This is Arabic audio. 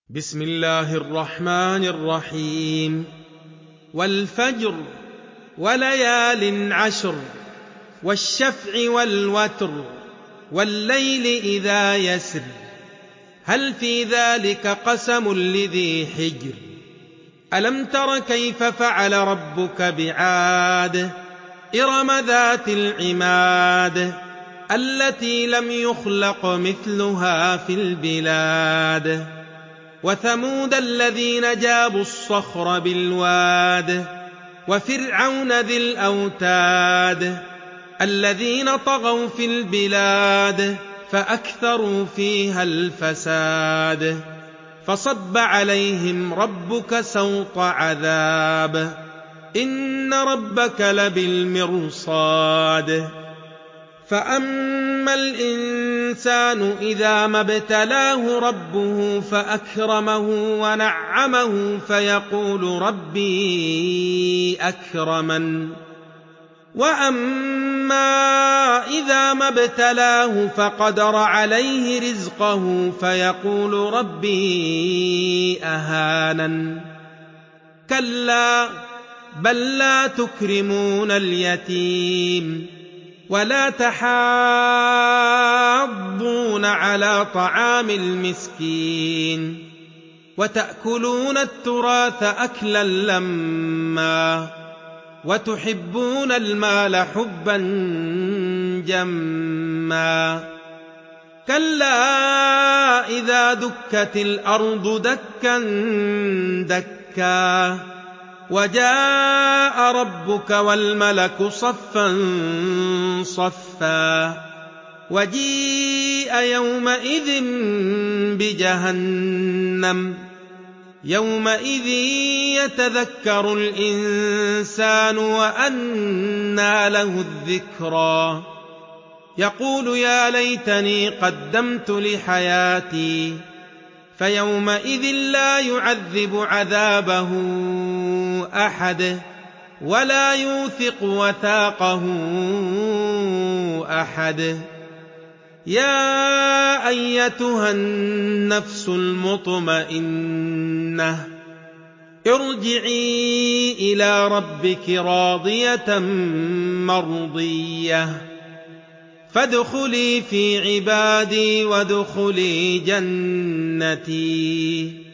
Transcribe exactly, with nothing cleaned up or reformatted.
بسم الله الرحمن الرحيم والفجر وليال عشر والشفع والوتر والليل إذا يسر هل في ذلك قسم لذي حجر ألم تر كيف فعل ربك بعاد إرم ذات العماد التي لم يخلق مثلها في البلاد وثمود الذين جابوا الصخر بالواد وفرعون ذي الأوتاد الذين طغوا في البلاد فأكثروا فيها الفساد فصب عليهم ربك سوط عذاب إن ربك لبالمرصاد فأما الإنسان إذا ما ابتلاه ربه فأكرمه ونعمه فيقول ربي أكرمن وأما إذا ما ابتلاه فقدر عليه رزقه فيقول ربي أهانن كلا بل لا تكرمون اليتيم ولا تحاضون على طعام المسكين وتأكلون التراث أكلا لما وتحبون المال حبا جما كلا إذا دكت الأرض دكا دكا وجاء ربك والملك صفا صفا وجيء يومئذ بجهنم يومئذ يتذكر الإنسان وأنى له الذكرى يقول يا ليتني قدمت لحياتي فيومئذ لا يعذب عذابه أحد ولا يوثق وثاقه أحد يا أيتها النفس المطمئنة ارجعي إلى ربك راضية مرضية فادخلي في عبادي وادخلي جنتي